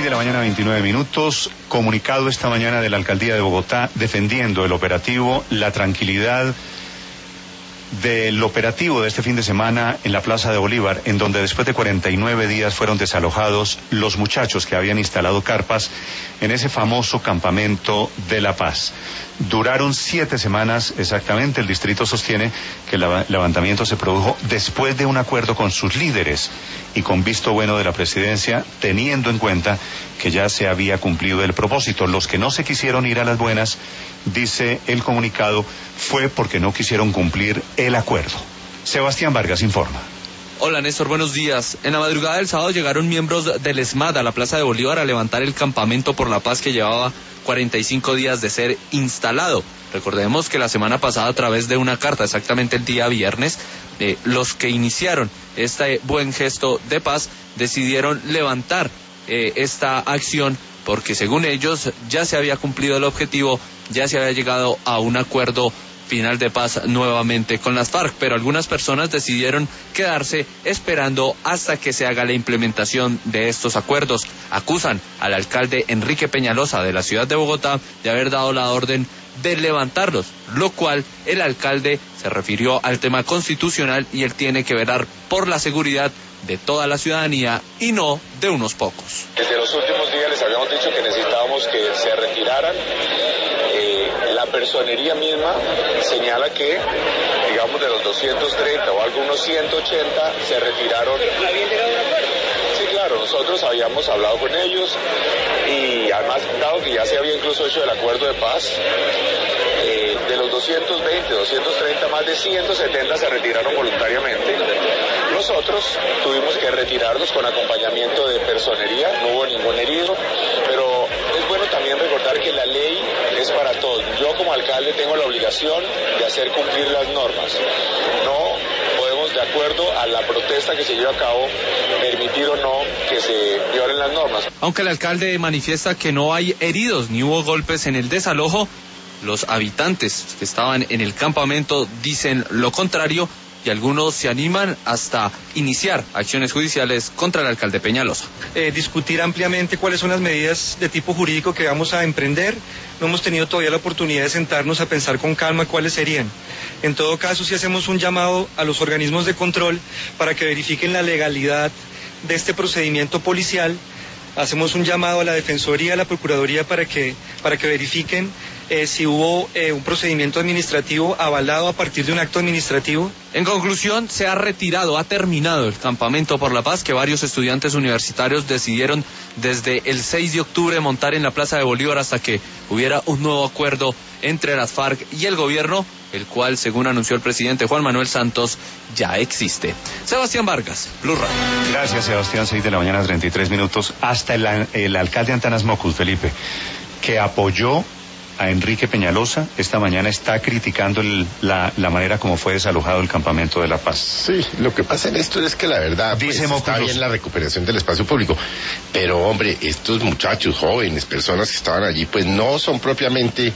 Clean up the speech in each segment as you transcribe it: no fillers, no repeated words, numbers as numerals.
de la mañana, 29 minutos. Comunicado esta mañana de la Alcaldía de Bogotá defendiendo el operativo, la tranquilidad del operativo de este fin de semana en la Plaza de Bolívar, en donde después de 49 días fueron desalojados los muchachos que habían instalado carpas en ese famoso campamento de La Paz. Duraron 7 semanas exactamente. El distrito sostiene que el levantamiento se produjo después de un acuerdo con sus líderes y con visto bueno de la presidencia, teniendo en cuenta que ya se había cumplido el propósito. Los que no se quisieron ir a las buenas, dice el comunicado, fue porque no quisieron cumplir el acuerdo. Sebastián Vargas informa. Hola Néstor, buenos días. En la madrugada del sábado llegaron miembros del SMAT a la Plaza de Bolívar a levantar el campamento por la paz que llevaba 45 días de ser instalado. Recordemos que la semana pasada, a través de una carta, exactamente el día viernes, los que iniciaron este buen gesto de paz decidieron levantar esta acción porque según ellos ya se había cumplido el objetivo, ya se había llegado a un acuerdo final de paz nuevamente con las FARC, pero algunas personas decidieron quedarse esperando hasta que se haga la implementación de estos acuerdos. Acusan al alcalde Enrique Peñalosa de la ciudad de Bogotá de haber dado la orden de levantarlos, lo cual el alcalde se refirió al tema constitucional y él tiene que velar por la seguridad de toda la ciudadanía y no de unos pocos. Desde los últimos días les habíamos dicho que necesitábamos que se retiraran. La personería misma señala que, digamos, de los 230 o algunos 180 se retiraron. Sí, claro, nosotros habíamos hablado con ellos y además, dado que ya se había incluso hecho el acuerdo de paz, de los 220, 230, más de 170 se retiraron voluntariamente. Nosotros tuvimos que retirarnos con acompañamiento de personería, no hubo ningún herido, pero es bueno también recordar que la ley es para todos. Yo como alcalde tengo la obligación de hacer cumplir las normas. No podemos, de acuerdo a la protesta que se lleva a cabo, permitir o no que se violen las normas. Aunque el alcalde manifiesta que no hay heridos ni hubo golpes en el desalojo, los habitantes que estaban en el campamento dicen lo contrario y algunos se animan hasta iniciar acciones judiciales contra el alcalde Peñalosa. Discutir ampliamente cuáles son las medidas de tipo jurídico que vamos a emprender. No hemos tenido todavía la oportunidad de sentarnos a pensar con calma cuáles serían. En todo caso, sí hacemos un llamado a los organismos de control para que verifiquen la legalidad de este procedimiento policial. Hacemos un llamado a la Defensoría, a la Procuraduría para que verifiquen si hubo un procedimiento administrativo avalado a partir de un acto administrativo. En conclusión, se ha retirado, ha terminado el campamento por la paz que varios estudiantes universitarios decidieron desde el 6 de octubre montar en la Plaza de Bolívar hasta que hubiera un nuevo acuerdo entre las FARC y el gobierno, el cual, según anunció el presidente Juan Manuel Santos, ya existe. Sebastián Vargas, Blue Radio. Gracias, Sebastián. 6 de la mañana, 33 minutos. Hasta el alcalde Antanas Mocus, Felipe, que apoyó a Enrique Peñalosa, esta mañana está criticando la manera como fue desalojado el campamento de La Paz. Sí, lo que pasa en esto es que la verdad dice pues, está bien la recuperación del espacio público, pero hombre, estos muchachos jóvenes, personas que estaban allí, pues no son propiamente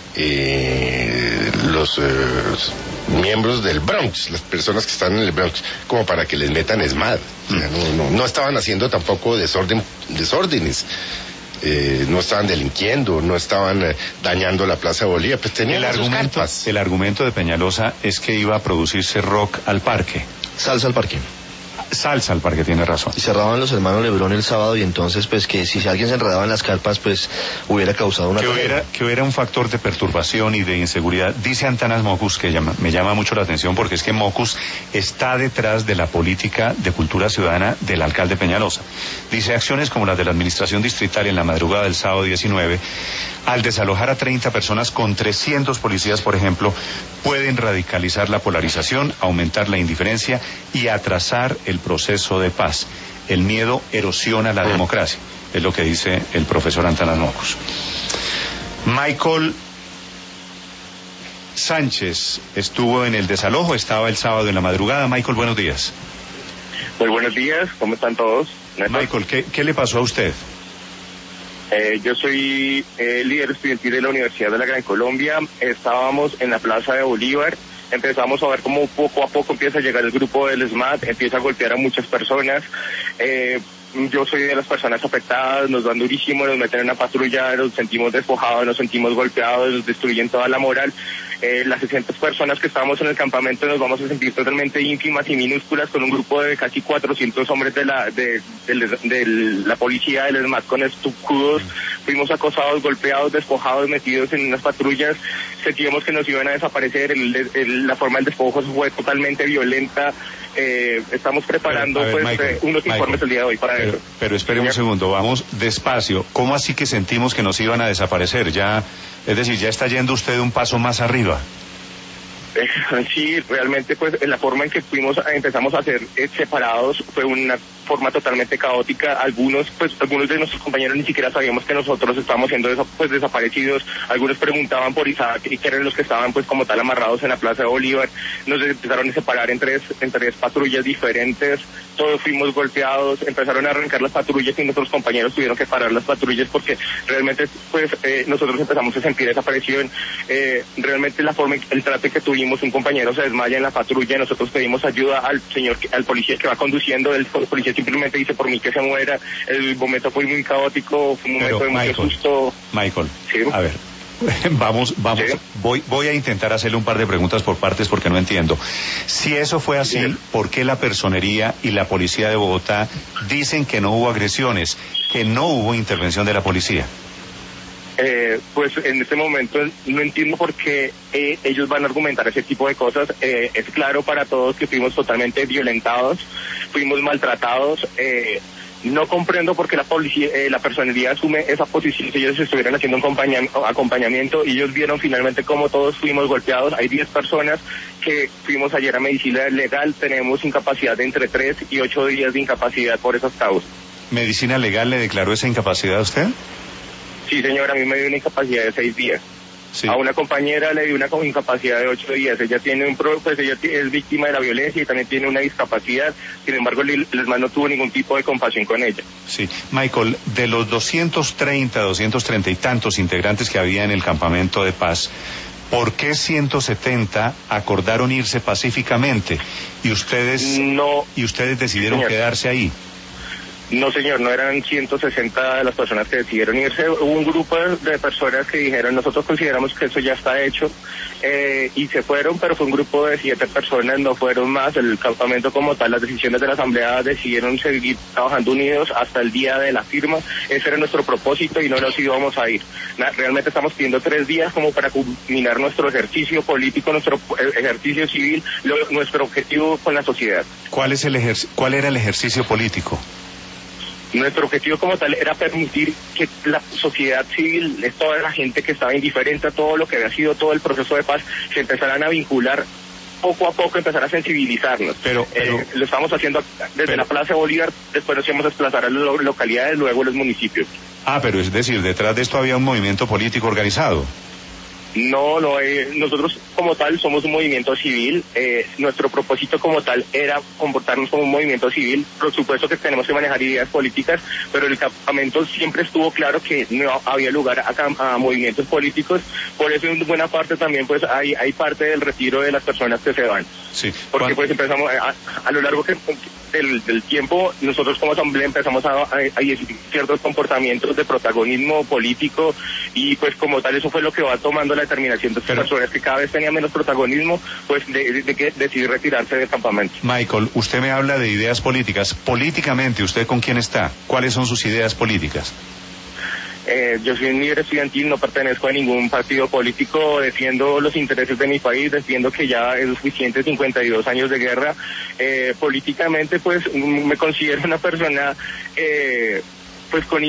los miembros del Bronx, las personas que están en el Bronx, como para que les metan SMAD. O sea, no estaban haciendo tampoco desórdenes. No estaban delinquiendo, no estaban dañando la Plaza de Bolívar, pues tenían sus carpas. El argumento de Peñalosa es que iba a producirse rock al parque. Salsa al parque. Salsa al parque, tiene razón. Y cerraban los hermanos Lebrón el sábado y entonces pues que si alguien se enredaba en las carpas pues hubiera causado una... Que hubiera un factor de perturbación y de inseguridad. Dice Antanas Mocus, que me llama mucho la atención porque es que Mocus está detrás de la política de cultura ciudadana del alcalde Peñalosa. Dice, acciones como las de la administración distrital en la madrugada del sábado 19, al desalojar a 30 personas con 300 policías, por ejemplo, pueden radicalizar la polarización, aumentar la indiferencia y atrasar el proceso de paz. El miedo erosiona la democracia, es lo que dice el profesor Antanas Mocus. Michael Sánchez estuvo en el desalojo, estaba el sábado en la madrugada. Michael, buenos días. Muy buenos días, ¿cómo están todos? Michael, ¿qué le pasó a usted? Yo soy líder estudiantil de la Universidad de la Gran Colombia. Estábamos en la Plaza de Bolívar. Empezamos a ver cómo poco a poco empieza a llegar el grupo del SMAT, empieza a golpear a muchas personas. yo soy de las personas afectadas, nos dan durísimo, nos meten en una patrulla, nos sentimos despojados, nos sentimos golpeados, nos destruyen toda la moral. Las 600 personas que estábamos en el campamento nos vamos a sentir totalmente ínfimas y minúsculas con un grupo de casi 400 hombres de la policía del ESMAD con escudos. Fuimos acosados, golpeados, despojados, metidos en unas patrullas. Sentíamos que nos iban a desaparecer. La forma del despojo fue totalmente violenta. Estamos preparando unos informes el día de hoy para eso. Pero espere un segundo, vamos despacio. ¿Cómo así que sentimos que nos iban a desaparecer? Ya, es decir, ya está yendo usted un paso más arriba. Sí, realmente pues la forma en que empezamos a ser separados fue una forma totalmente caótica. Algunos de nuestros compañeros ni siquiera sabíamos que nosotros estábamos siendo desaparecidos. Algunos preguntaban por Isaac y que eran los que estaban pues como tal amarrados en la Plaza de Bolívar. Nos empezaron a separar en tres patrullas diferentes. Todos fuimos golpeados, empezaron a arrancar las patrullas y nuestros compañeros tuvieron que parar las patrullas porque realmente pues nosotros empezamos a sentir esa presión. Realmente la forma, el trato que tuvimos, un compañero se desmaya en la patrulla, nosotros pedimos ayuda al policía que va conduciendo, el policía simplemente dice por mí que se muera. El momento fue muy caótico, fue un momento de mucho susto. Michael, ¿sí? A ver, vamos, ¿sí? voy a intentar hacerle un par de preguntas por partes porque no entiendo. Si eso fue así, ¿sí? ¿Por qué la Personería y la Policía de Bogotá dicen que no hubo agresiones, que no hubo intervención de la policía? Pues en este momento no entiendo por qué ellos van a argumentar ese tipo de cosas. Es claro para todos que fuimos totalmente violentados, fuimos maltratados. No comprendo por qué la Personería asume esa posición si ellos estuvieran haciendo un acompañamiento. Y ellos vieron finalmente cómo todos fuimos golpeados. Hay 10 personas que fuimos ayer a medicina legal, tenemos incapacidad de entre 3 y 8 días de incapacidad por esas causas. ¿Medicina legal le declaró esa incapacidad a usted? Sí, señora, a mí me dio una incapacidad de 6 días. Sí. A una compañera le dio una incapacidad de 8 días. Ella tiene ella es víctima de la violencia y también tiene una discapacidad. Sin embargo, el ESMAD no tuvo ningún tipo de compasión con ella. Sí. Michael, de los 230 y tantos integrantes que había en el campamento de paz, ¿por qué 170 acordaron irse pacíficamente y ustedes decidieron quedarse ahí? No, señor, no eran 160 de las personas que decidieron irse. Hubo un grupo de personas que dijeron, nosotros consideramos que eso ya está hecho, y se fueron, pero fue un grupo de 7 personas, no fueron más. El campamento como tal, las decisiones de la Asamblea decidieron seguir trabajando unidos hasta el día de la firma. Ese era nuestro propósito y no nos íbamos a ir. Realmente estamos pidiendo 3 días como para culminar nuestro ejercicio político, nuestro ejercicio civil, nuestro objetivo con la sociedad. ¿Cuál era el ejercicio político? Nuestro objetivo como tal era permitir que la sociedad civil, toda la gente que estaba indiferente a todo lo que había sido todo el proceso de paz, se empezaran a vincular poco a poco, empezar a sensibilizarnos. Pero lo estamos haciendo desde la Plaza de Bolívar, después nos íbamos a desplazar a las localidades, luego a los municipios. Pero es decir, detrás de esto había un movimiento político organizado. No, nosotros como tal somos un movimiento civil. Nuestro propósito como tal era comportarnos como un movimiento civil. Por supuesto que tenemos que manejar ideas políticas, pero el campamento siempre estuvo claro que no había lugar a movimientos políticos. Por eso en buena parte también pues hay parte del retiro de las personas que se van. Sí. Porque pues empezamos a lo largo del tiempo, nosotros como asamblea empezamos a decir ciertos comportamientos de protagonismo político, y pues como tal eso fue lo que va tomando la determinación de estas personas que cada vez tenían menos protagonismo, pues de que decidir retirarse del campamento. Michael, usted me habla de ideas políticas. Políticamente, ¿usted con quién está? ¿Cuáles son sus ideas políticas? Yo soy un líder estudiantil, no pertenezco a ningún partido político, defiendo los intereses de mi país, defiendo que ya es suficiente 52 años de guerra. Políticamente pues me considero una persona pues con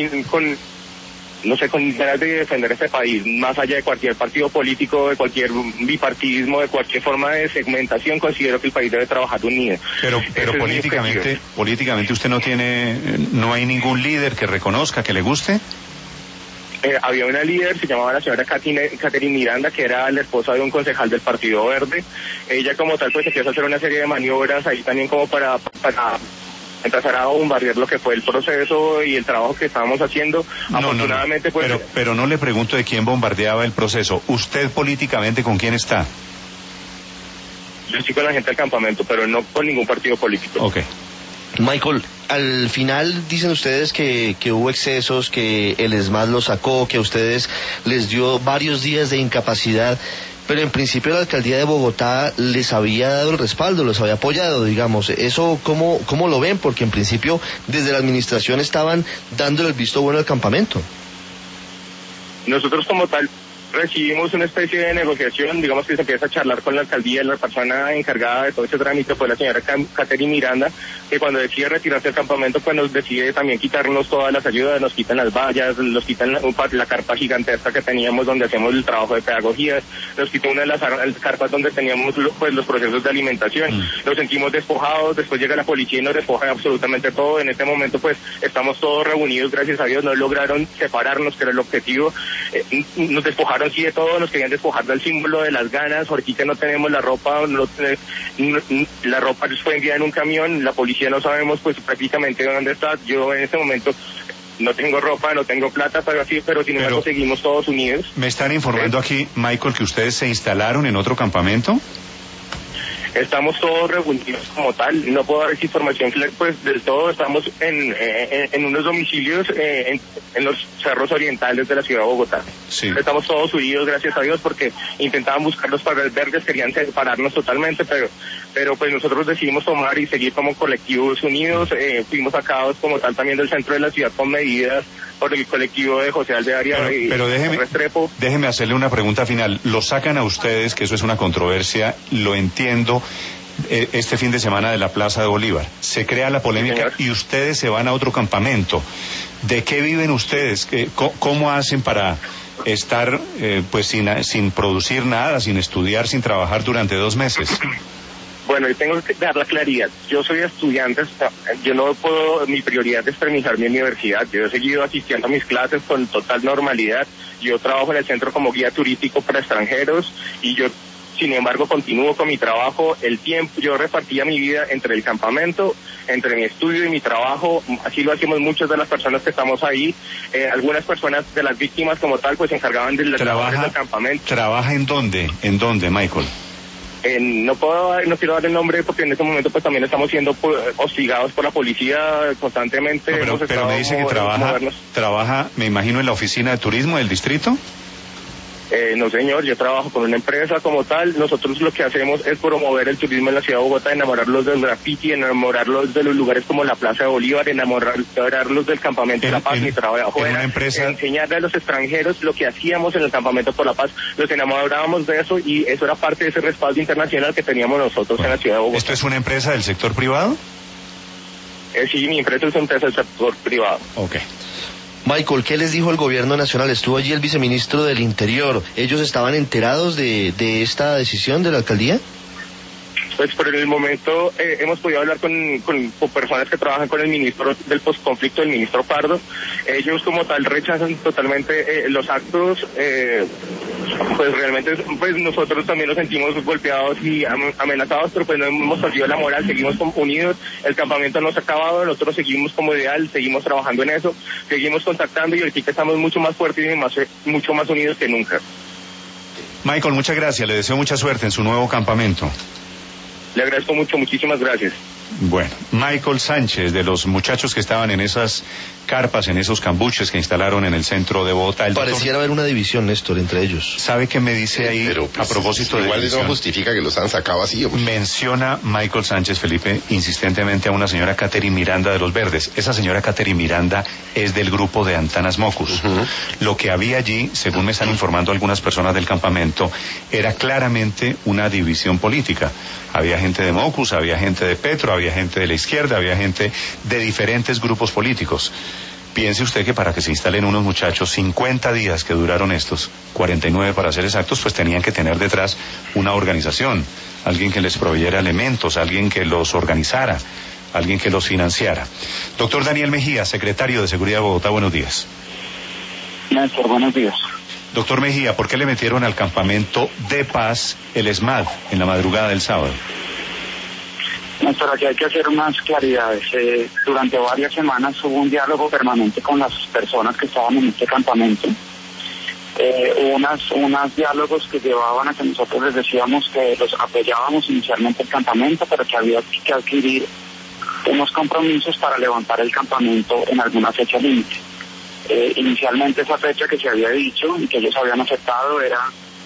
ganas de defender este país, más allá de cualquier partido político, de cualquier bipartidismo, de cualquier forma de segmentación. Considero que el país debe trabajar unido. Pero políticamente usted no hay ningún líder que reconozca, que le guste. Había una líder, se llamaba la señora Catherine Miranda, que era la esposa de un concejal del Partido Verde. Ella como tal pues empieza a hacer una serie de maniobras ahí también como para empezar a bombardear lo que fue el proceso y el trabajo que estábamos haciendo. Afortunadamente pues... Pero no le pregunto de quién bombardeaba el proceso. ¿Usted políticamente con quién está? Yo estoy con la gente del campamento, pero no con ningún partido político. Okay. Michael, al final dicen ustedes que hubo excesos, que el ESMAD los sacó, que a ustedes les dio varios días de incapacidad, pero en principio la alcaldía de Bogotá les había dado el respaldo, los había apoyado, digamos. ¿Eso cómo lo ven? Porque en principio desde la administración estaban dándole el visto bueno al campamento. Nosotros como tal recibimos una especie de negociación, digamos que se empieza a charlar con la alcaldía. La persona encargada de todo ese trámite fue la señora Catherine Miranda, que cuando decide retirarse del campamento, pues nos decide también quitarnos todas las ayudas, nos quitan las vallas, nos quitan la carpa gigantesca que teníamos donde hacemos el trabajo de pedagogía, nos quitan una de las carpas donde teníamos pues los procesos de alimentación. Nos sentimos despojados, después llega la policía y nos despoja absolutamente todo. En este momento pues estamos todos reunidos, gracias a Dios, no lograron separarnos, que era el objetivo. Nos despojaron sí de todo, nos querían despojar del símbolo de las ganas. Ahorita no tenemos la ropa, la ropa fue enviada en un camión, la policía no sabemos pues prácticamente dónde está. Yo en este momento no tengo ropa, no tengo plata, pero sin embargo seguimos todos unidos. Me están informando aquí, Michael, que ustedes se instalaron en otro campamento. Estamos todos reunidos como tal, no puedo dar esa información pues del todo. Estamos en unos domicilios en los cerros orientales de la ciudad de Bogotá. Sí. Estamos todos unidos, gracias a Dios, porque intentaban buscar los albergues, querían separarnos totalmente, pero pues nosotros decidimos tomar y seguir como colectivos unidos. Fuimos sacados como tal también del centro de la ciudad con medidas por el colectivo de José Alvear pero Restrepo. Déjeme hacerle una pregunta final. Lo sacan a ustedes, que eso es una controversia, lo entiendo, este fin de semana de la Plaza de Bolívar. Se crea la polémica y ustedes se van a otro campamento. ¿De qué viven ustedes? ¿Cómo hacen para estar pues sin producir nada, sin estudiar, sin trabajar durante 2 meses? Bueno, yo tengo que dar la claridad. Yo soy estudiante, yo no puedo, mi prioridad es terminar mi universidad. Yo he seguido asistiendo a mis clases con total normalidad. Yo trabajo en el centro como guía turístico para extranjeros y yo, sin embargo, continúo con mi trabajo. El tiempo, yo repartía mi vida entre el campamento, entre mi estudio y mi trabajo. Así lo hacemos muchas de las personas que estamos ahí. Algunas personas de las víctimas como tal, pues se encargaban de las labores del campamento. ¿Trabaja en dónde? ¿En dónde, Michael? No quiero dar el nombre porque en este momento pues también estamos siendo hostigados por la policía constantemente. No, pero me dice que trabaja, me imagino, en la oficina de turismo del distrito. No, señor, yo trabajo con una empresa como tal. Nosotros lo que hacemos es promover el turismo en la ciudad de Bogotá, enamorarlos del graffiti, enamorarlos de los lugares como la Plaza de Bolívar, enamorarlos del Campamento de la Paz. Mi trabajo era enseñarle a los extranjeros lo que hacíamos en el Campamento por la Paz. Los enamorábamos de eso y eso era parte de ese respaldo internacional que teníamos nosotros en la ciudad de Bogotá. ¿Esto es una empresa del sector privado? Sí, mi empresa es una empresa del sector privado. Ok. Michael, ¿qué les dijo el gobierno nacional? Estuvo allí el viceministro del Interior. ¿Ellos estaban enterados de esta decisión de la alcaldía? Pues por el momento hemos podido hablar con personas que trabajan con el ministro del posconflicto, el ministro Pardo. Ellos como tal rechazan totalmente los actos. Pues realmente pues nosotros también nos sentimos golpeados y amenazados, pero pues no hemos perdido la moral, seguimos unidos. El campamento no se ha acabado, nosotros seguimos como ideal, seguimos trabajando en eso, seguimos contactando y ahorita estamos mucho más fuertes y mucho más unidos que nunca. Michael, muchas gracias, le deseo mucha suerte en su nuevo campamento. Le agradezco mucho, muchísimas gracias. Bueno, Michael Sánchez, de los muchachos que estaban en esas carpas, en esos cambuches que instalaron en el centro de Bogotá. Pareciera haber una división, Néstor, entre ellos. ¿Sabe qué me dice ahí pues, a propósito de igual división? No justifica que los han sacado así. Pues. Menciona Michael Sánchez, Felipe, insistentemente a una señora Catherine Miranda de Los Verdes. Esa señora Catherine Miranda es del grupo de Antanas Mocus. Lo que había allí, según me están informando algunas personas del campamento, era claramente una división política. Había gente de Mocus, había gente de Petro, había gente de la izquierda, había gente de diferentes grupos políticos. Piense usted que para que se instalen unos muchachos, 50 días que duraron estos, 49 para ser exactos, pues tenían que tener detrás una organización, alguien que les proveyera elementos, alguien que los organizara, alguien que los financiara. Doctor Daniel Mejía, secretario de Seguridad de Bogotá, buenos días. Néstor, buenos días. Doctor Mejía, ¿por qué le metieron al campamento de paz el ESMAD en la madrugada del sábado? Néstor, aquí hay que hacer unas claridades. Durante varias semanas hubo un diálogo permanente con las personas que estaban en este campamento. Hubo unos diálogos que llevaban a que nosotros les decíamos que los apoyábamos inicialmente el campamento, pero que había que adquirir unos compromisos para levantar el campamento en alguna fecha límite. Inicialmente esa fecha que se había dicho y que ellos habían aceptado era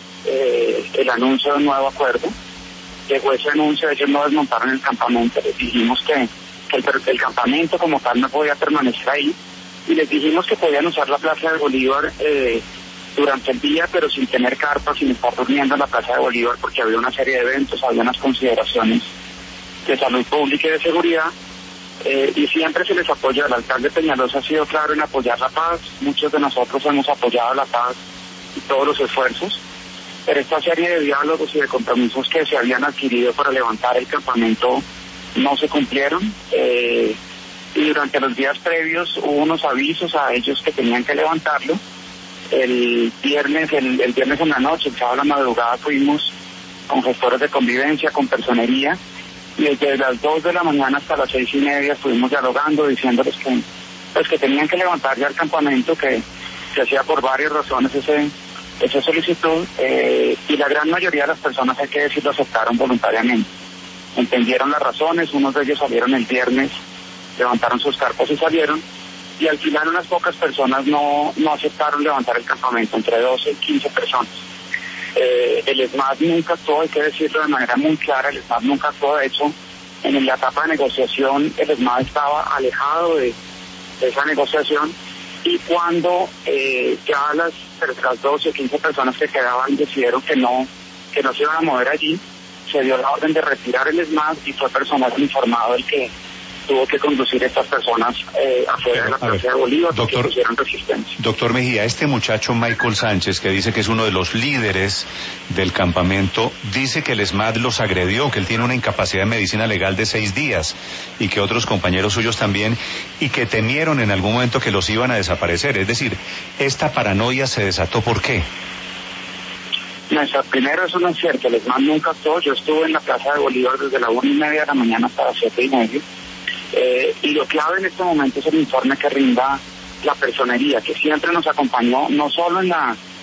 el anuncio de un nuevo acuerdo. Llegó ese anuncio, ellos no desmontaron el campamento, les dijimos que el campamento como tal no podía permanecer ahí y les dijimos que podían usar la Plaza de Bolívar durante el día, pero sin tener carpas, sin estar durmiendo en la Plaza de Bolívar, porque había una serie de eventos, había unas consideraciones de salud pública y de seguridad, y siempre se les apoya. El alcalde Peñalosa ha sido claro en apoyar la paz, muchos de nosotros hemos apoyado la paz y todos los esfuerzos, pero esta serie de diálogos y de compromisos que se habían adquirido para levantar el campamento no se cumplieron, y durante los días previos hubo unos avisos a ellos que tenían que levantarlo. El viernes en la noche, el sábado a la madrugada fuimos con gestores de convivencia, con personería, y desde las 2 de la mañana hasta las 6:30 estuvimos dialogando, diciéndoles que tenían que levantar ya el campamento, que se hacía por varias razones esa solicitud, y la gran mayoría de las personas, hay que decirlo, aceptaron voluntariamente. Entendieron las razones, unos de ellos salieron el viernes, levantaron sus carpas y salieron, y al final unas pocas personas no aceptaron levantar el campamento, entre 12 y 15 personas. El ESMAD nunca actuó, hay que decirlo de manera muy clara, el ESMAD nunca actuó. De hecho, en la etapa de negociación el ESMAD estaba alejado de esa negociación, y cuando ya las 12 o 15 personas que quedaban decidieron que no se iban a mover allí, se dio la orden de retirar el ESMAD y fue personal informado el que tuvo que conducir a estas personas afuera de la Plaza de Bolívar, porque pusieron resistencia. Doctor Mejía, este muchacho Michael Sánchez, que dice que es uno de los líderes del campamento, dice que el ESMAD los agredió, que él tiene una incapacidad de medicina legal de 6 días, y que otros compañeros suyos también, y que temieron en algún momento que los iban a desaparecer. Es decir, esta paranoia se desató, ¿por qué? Primero, eso no es cierto, el ESMAD nunca actuó. Yo estuve en la Plaza de Bolívar desde la 1:30 de la mañana hasta las 7:30. Y lo clave en este momento es el informe que rinda la personería, que siempre nos acompañó, no solo en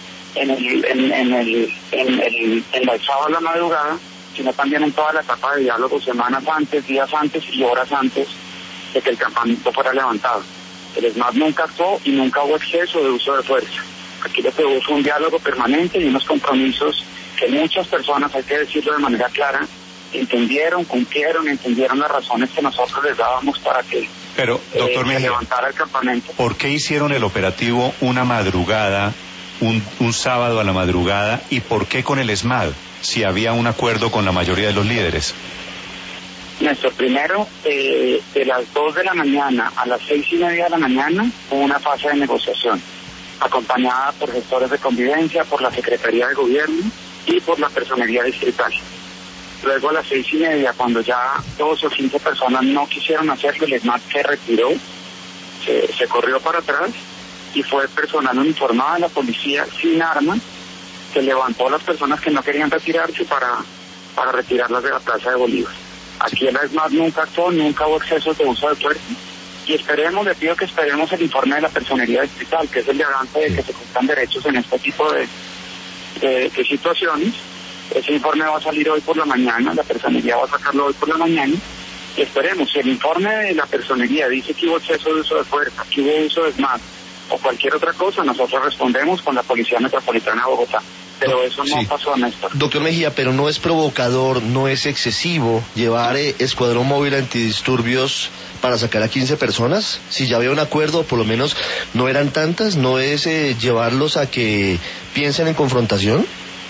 el sábado a la madrugada, sino también en toda la etapa de diálogo, semanas antes, días antes y horas antes de que el campamento fuera levantado. El ESMAD nunca actuó y nunca hubo exceso de uso de fuerza. Aquí lo que hubo fue un diálogo permanente y unos compromisos que muchas personas, hay que decirlo de manera clara, entendieron, cumplieron, entendieron las razones que nosotros les dábamos para que Pero, doctor Mejía, levantara el campamento. ¿Por qué hicieron el operativo una madrugada, un sábado a la madrugada, y por qué con el ESMAD, si había un acuerdo con la mayoría de los líderes? Néstor, primero, de las 2 de la mañana a las 6:30 de la mañana hubo una fase de negociación, acompañada por gestores de convivencia, por la Secretaría de Gobierno y por la Personería Distrital. Luego a las 6:30, cuando ya 12 o 15 personas no quisieron hacerlo, el ESMAD se retiró, se corrió para atrás, y fue personal uniformado de la policía sin armas que levantó a las personas que no querían retirarse para retirarlas de la Plaza de Bolívar. Aquí el ESMAD nunca actuó, nunca hubo excesos de uso de fuerza, y le pido que esperemos el informe de la Personería Distrital, que es el garante de que se cumplan derechos en este tipo de situaciones. Ese informe va a salir hoy por la mañana, la personería va a sacarlo hoy por la mañana, y esperemos. Si el informe de la personería dice que hubo exceso de uso de fuerza, que hubo uso de ESMAD o cualquier otra cosa, nosotros respondemos con la Policía Metropolitana de Bogotá. Pero eso no pasó, Néstor. Doctor Mejía, pero no es provocador, no es excesivo llevar escuadrón móvil antidisturbios para sacar a 15 personas, si ya había un acuerdo, por lo menos no eran tantas, ¿no es llevarlos a que piensen en confrontación?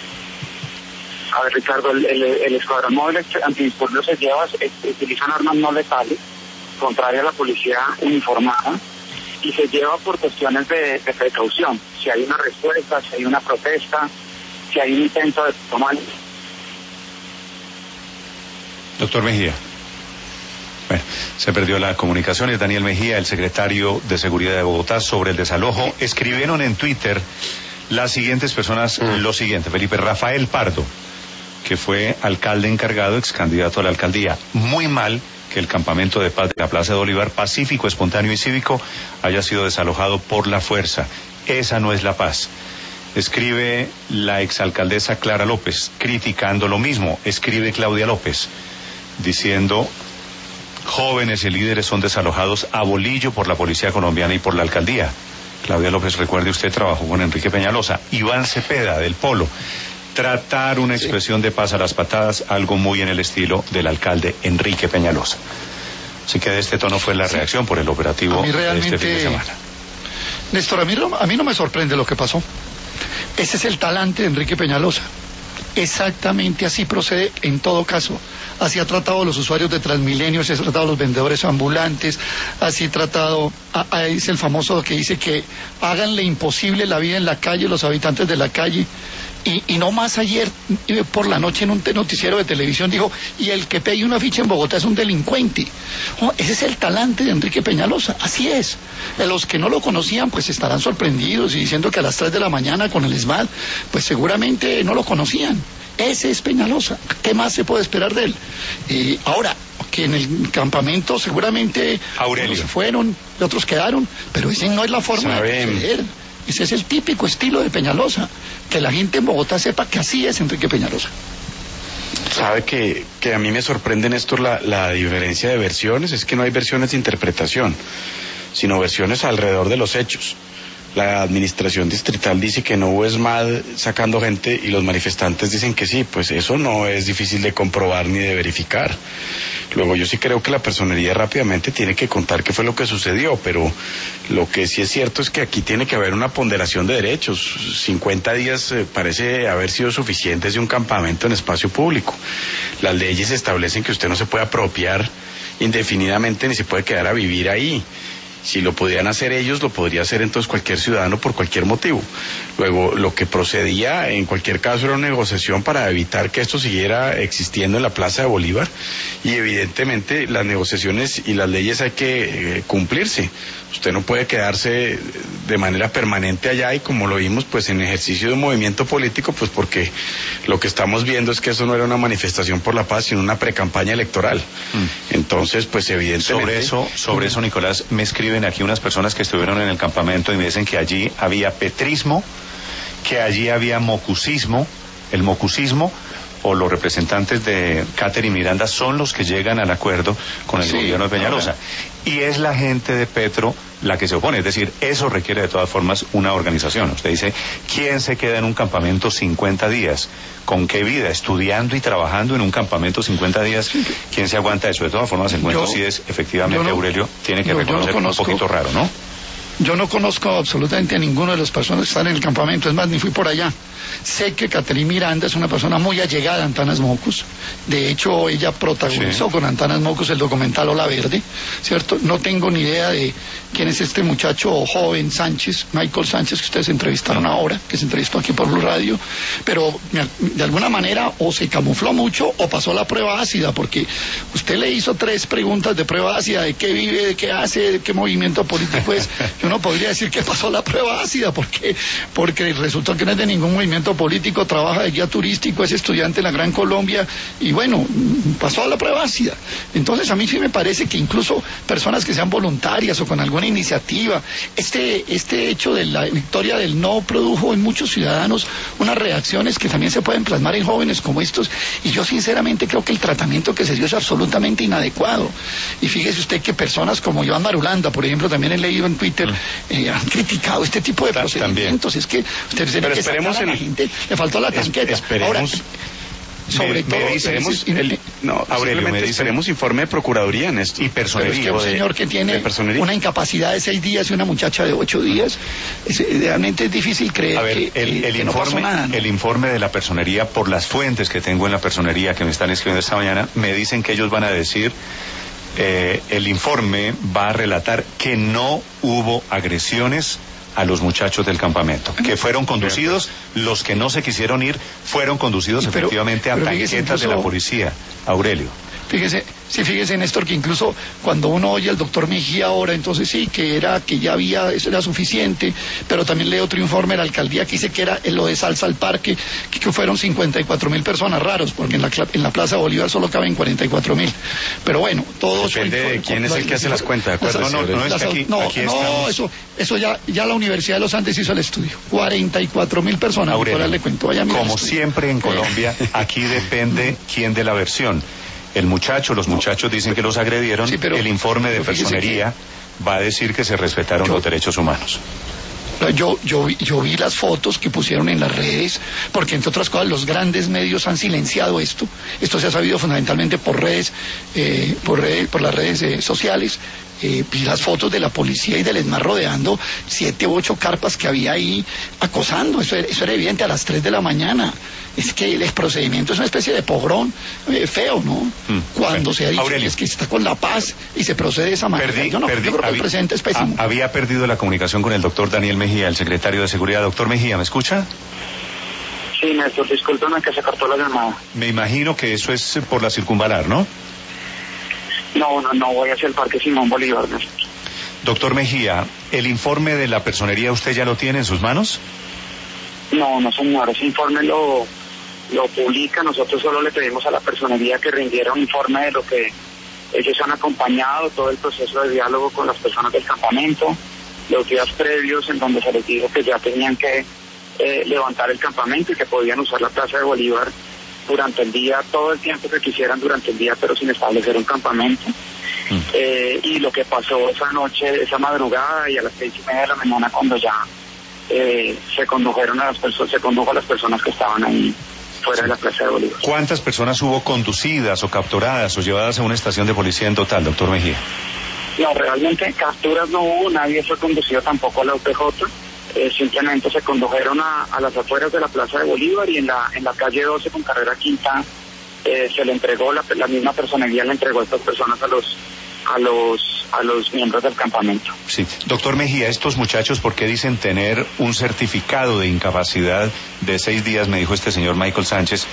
A ver, Ricardo, el escuadrón móvil antidisturbios utilizan armas no letales, contraria a la policía uniformada, y se lleva por cuestiones de precaución. Si hay una respuesta, si hay una protesta, si hay un intento de tomar. Doctor Mejía. Bueno, se perdió la comunicación. Es Daniel Mejía, el secretario de Seguridad de Bogotá, sobre el desalojo. Escribieron en Twitter las siguientes personas lo siguiente. Felipe Rafael Pardo, que fue alcalde encargado, ex candidato a la alcaldía. Muy mal que el campamento de paz de la Plaza de Bolívar, pacífico, espontáneo y cívico, haya sido desalojado por la fuerza. Esa no es la paz. Escribe la exalcaldesa Clara López, criticando lo mismo. Escribe Claudia López, diciendo: jóvenes y líderes son desalojados a bolillo por la policía colombiana y por la alcaldía. Claudia López, recuerde, usted trabajó con Enrique Peñalosa. Iván Cepeda, del Polo. Tratar una expresión de paz a las patadas, algo muy en el estilo del alcalde Enrique Peñalosa. Así que de este tono fue la reacción por el operativo de este fin de semana. Néstor, a mí no me sorprende lo que pasó. Ese es el talante de Enrique Peñalosa. Exactamente así procede en todo caso. Así ha tratado a los usuarios de Transmilenio, así ha tratado a los vendedores ambulantes, así ha tratado, es el famoso que dice que háganle imposible la vida en la calle, los habitantes de la calle. Y no más ayer por la noche en un noticiero de televisión dijo, y el que pegue una ficha en Bogotá es un delincuente. Ese es el talante de Enrique Peñalosa, así es. Los que no lo conocían pues estarán sorprendidos y diciendo que a las 3 de la mañana con el ESMAD pues seguramente no lo conocían. Ese es Peñalosa, ¿qué más se puede esperar de él? Y ahora, que en el campamento seguramente Aurelio se fueron y otros quedaron, pero esa no es la forma de proceder. Ese es el típico estilo de Peñalosa, que la gente en Bogotá sepa que así es Enrique Peñalosa. Sabe que a mí me sorprende, Néstor, la diferencia de versiones. Es que no hay versiones de interpretación, sino versiones alrededor de los hechos. La administración distrital dice que no hubo ESMAD sacando gente y los manifestantes dicen que sí. Pues eso no es difícil de comprobar ni de verificar. Luego yo sí creo que la personería rápidamente tiene que contar qué fue lo que sucedió, pero lo que sí es cierto es que aquí tiene que haber una ponderación de derechos. 50 días parece haber sido suficientes de un campamento en espacio público. Las leyes establecen que usted no se puede apropiar indefinidamente ni se puede quedar a vivir ahí. Si lo pudieran hacer ellos, lo podría hacer entonces cualquier ciudadano por cualquier motivo. Luego, lo que procedía en cualquier caso era una negociación para evitar que esto siguiera existiendo en la Plaza de Bolívar, y evidentemente las negociaciones y las leyes hay que cumplirse. Usted no puede quedarse de manera permanente allá y, como lo vimos, pues en ejercicio de un movimiento político, pues porque lo que estamos viendo es que eso no era una manifestación por la paz, sino una precampaña electoral. Entonces, pues evidentemente... Sobre eso, Nicolás, me escriben aquí unas personas que estuvieron en el campamento y me dicen que allí había petrismo, que allí había mocucismo. El mocucismo, o los representantes de Catherine Miranda, son los que llegan al acuerdo con el gobierno de Peñalosa. Y es la gente de Petro la que se opone. Es decir, eso requiere de todas formas una organización. Usted dice, ¿quién se queda en un campamento 50 días? ¿Con qué vida? Estudiando y trabajando en un campamento 50 días. ¿Quién se aguanta eso? De todas formas, el cuento sí es, efectivamente, Aurelio, tiene que reconocer un poquito raro, ¿no? Yo no conozco absolutamente a ninguno de las personas que están en el campamento, es más, ni fui por allá. Sé que Catherine Miranda es una persona muy allegada a Antanas Mocus. De hecho, ella protagonizó con Antanas Mocus el documental Ola Verde, ¿cierto? No tengo ni idea de quién es este muchacho joven Sánchez, Michael Sánchez, que ustedes entrevistaron ahora, que se entrevistó aquí por Blue Radio, pero de alguna manera o se camufló mucho o pasó la prueba ácida, porque usted le hizo 3 preguntas de prueba ácida: de qué vive, de qué hace, de qué movimiento político es. Yo no podría decir que pasó la prueba ácida, porque resultó que no es de ningún movimiento político, trabaja de guía turístico, es estudiante en la Gran Colombia, y bueno, pasó la prueba ácida. Entonces a mí sí me parece que incluso personas que sean voluntarias o con alguna iniciativa, este hecho de la victoria del no produjo en muchos ciudadanos unas reacciones que también se pueden plasmar en jóvenes como estos, y yo sinceramente creo que el tratamiento que se dio es absolutamente inadecuado. Y fíjese usted que personas como Iván Marulanda, por ejemplo, también he leído en Twitter, han criticado este tipo de procedimientos. Es que usted se pero esperemos a la gente, le faltó la tanqueta. Ahora, sobre todo esperemos informe de Procuraduría en esto. Y personería. Pero es que un señor que tiene una incapacidad de 6 días y una muchacha de 8 días, realmente es difícil creer que no pasó nada, ¿no? El informe de la personería, por las fuentes que tengo en la personería que me están escribiendo esta mañana, me dicen que ellos van a decir, el informe va a relatar que no hubo agresiones a los muchachos del campamento, que fueron conducidos, los que no se quisieron ir fueron conducidos efectivamente a tanquetas de la policía. Aurelio. Fíjese, Néstor, que incluso cuando uno oye al doctor Mejía ahora, entonces sí, eso era suficiente, pero también lee otro informe de la alcaldía que dice que era lo de Salsa al Parque, que fueron 54.000 personas, raros, porque en la Plaza Bolívar solo caben 44.000. Pero bueno, todo depende de quién es el que hace las cuentas, ¿de acuerdo? Eso ya la Universidad de los Andes hizo el estudio. 44.000 personas. Aurelio, como siempre en Colombia, aquí depende quién dé la versión. los muchachos dicen que los agredieron, sí, pero, el informe de personería va a decir que se respetaron los derechos humanos. Yo vi las fotos que pusieron en las redes, porque entre otras cosas los grandes medios han silenciado esto. Esto se ha sabido fundamentalmente por las redes sociales. Vi las fotos de la policía y del ESMAD rodeando 7 u 8 carpas que había ahí acosando. Eso era evidente a las 3 de la mañana. Es que el procedimiento es una especie de pogrón feo, ¿no? Cuando se ha dicho es que está con la paz y se procede de esa manera. Yo creo que el presente es pésimo. Había perdido la comunicación con el doctor Daniel Mejía, el secretario de Seguridad. Doctor Mejía, ¿me escucha? Sí, Néstor, discúlpame que se cortó la llamada. Me imagino que eso es por la circunvalar, ¿no? No voy hacia el Parque Simón Bolívar, Néstor. Doctor Mejía, ¿el informe de la personería usted ya lo tiene en sus manos? No, señor, ese informe lo publica. Nosotros solo le pedimos a la personería que rindiera un informe de lo que ellos han acompañado, todo el proceso de diálogo con las personas del campamento, los días previos en donde se les dijo que ya tenían que levantar el campamento y que podían usar la Plaza de Bolívar durante el día, todo el tiempo que quisieran durante el día, pero sin establecer un campamento. Y lo que pasó esa noche, esa madrugada y a las 6:30 de la mañana, cuando ya se condujo a las personas que estaban ahí fuera de la Plaza de Bolívar. ¿Cuántas personas hubo conducidas o capturadas o llevadas a una estación de policía en total, doctor Mejía? No, realmente capturas no hubo, nadie fue conducido tampoco a la UPJ. Simplemente se condujeron a las afueras de la Plaza de Bolívar y en la calle 12 con carrera quinta se le entregó, la misma personería le entregó a estas personas a los miembros del campamento. Sí, doctor Mejía, estos muchachos, ¿por qué dicen tener un certificado de incapacidad de 6 días, me dijo este señor Michael Sánchez,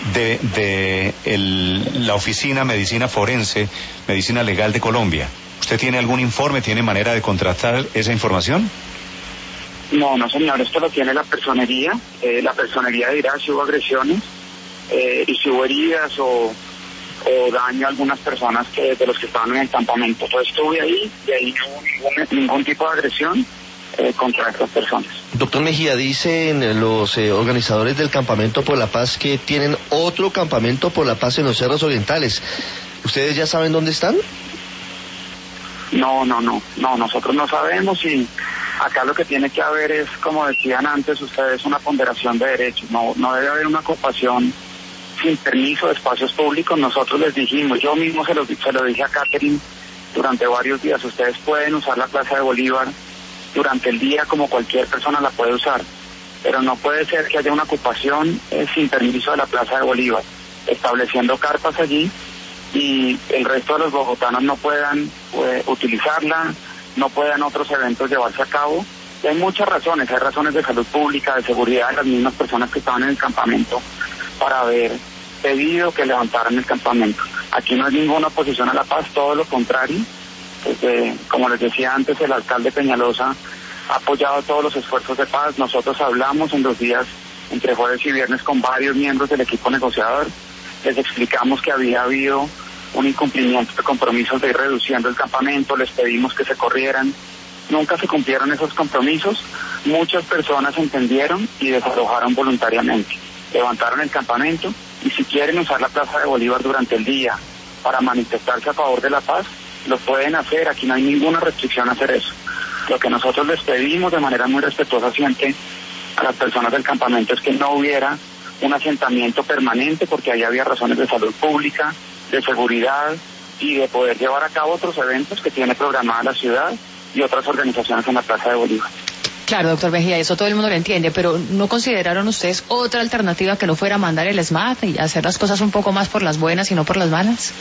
de la Oficina Medicina Forense, Medicina Legal de Colombia? ¿Usted tiene algún informe, tiene manera de contrastar esa información? No, señor, esto lo tiene la personería. La personería dirá si hubo agresiones y si hubo heridas o daño a algunas personas de los que estaban en el campamento. Yo estuve ahí y ahí no hubo ningún tipo de agresión contra estas personas. Doctor Mejía, dicen los organizadores del Campamento por la Paz que tienen otro Campamento por la Paz en los Cerros Orientales. ¿Ustedes ya saben dónde están? No, nosotros no sabemos y acá lo que tiene que haber es, como decían antes ustedes, una ponderación de derechos. No debe haber una ocupación sin permiso de espacios públicos. Nosotros les dijimos, yo mismo se lo dije a Catherine durante varios días, ustedes pueden usar la Plaza de Bolívar durante el día como cualquier persona la puede usar, pero no puede ser que haya una ocupación sin permiso de la Plaza de Bolívar, estableciendo carpas allí y el resto de los bogotanos no puedan utilizarla, no puedan otros eventos llevarse a cabo. Y hay muchas razones, hay razones de salud pública, de seguridad de las mismas personas que estaban en el campamento para haber pedido que levantaran el campamento. Aquí no hay ninguna oposición a la paz, todo lo contrario. Como les decía antes, el alcalde Peñalosa ha apoyado todos los esfuerzos de paz. Nosotros hablamos en los días entre jueves y viernes con varios miembros del equipo negociador. Les explicamos que había habido un incumplimiento de compromisos de ir reduciendo el campamento, les pedimos que se corrieran. Nunca se cumplieron esos compromisos. Muchas personas entendieron y desalojaron voluntariamente. Levantaron el campamento y si quieren usar la Plaza de Bolívar durante el día para manifestarse a favor de la paz, lo pueden hacer. Aquí no hay ninguna restricción a hacer eso. Lo que nosotros les pedimos de manera muy respetuosa siempre a las personas del campamento es que no hubiera un asentamiento permanente, porque ahí había razones de salud pública, de seguridad y de poder llevar a cabo otros eventos que tiene programada la ciudad y otras organizaciones en la Plaza de Bolívar. Claro, doctor Mejía, eso todo el mundo lo entiende, pero ¿no consideraron ustedes otra alternativa que no fuera mandar el ESMAD y hacer las cosas un poco más por las buenas y no por las malas?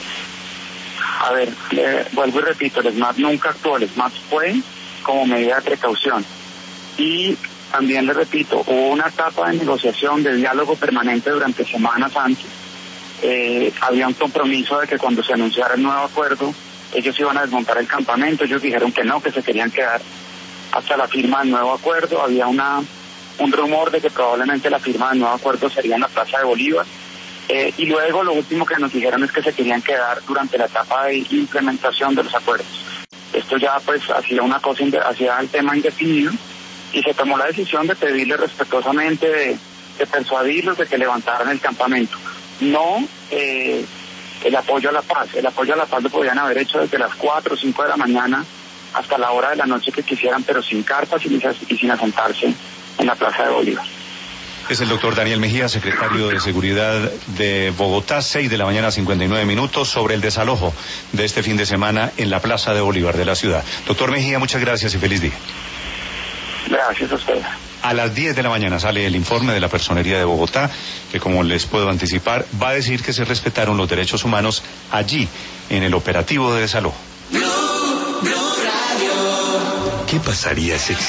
A ver, vuelvo y repito, el ESMAD nunca actuó, el ESMAD fue como medida de precaución. Y también le repito, hubo una etapa de negociación, de diálogo permanente durante semanas antes. Había un compromiso de que cuando se anunciara el nuevo acuerdo, ellos iban a desmontar el campamento. Ellos dijeron que no, que se querían quedar hasta la firma del nuevo acuerdo. Había un rumor de que probablemente la firma del nuevo acuerdo sería en la Plaza de Bolívar. Y luego lo último que nos dijeron es que se querían quedar durante la etapa de implementación de los acuerdos. Esto ya pues hacía una cosa, hacía el tema indefinido, y se tomó la decisión de pedirle respetuosamente, de persuadirlos de que levantaran el campamento. No el apoyo a la paz. El apoyo a la paz lo podían haber hecho desde las 4 o 5 de la mañana hasta la hora de la noche que quisieran, pero sin carpas y sin asentarse en la Plaza de Bolívar. Es el doctor Daniel Mejía, secretario de Seguridad de Bogotá, 6 de la mañana, 59 minutos, sobre el desalojo de este fin de semana en la Plaza de Bolívar de la ciudad. Doctor Mejía, muchas gracias y feliz día. Gracias a ustedes. A las 10 de la mañana sale el informe de la Personería de Bogotá, que como les puedo anticipar, va a decir que se respetaron los derechos humanos allí, en el operativo de desalojo. ¿Qué pasaría si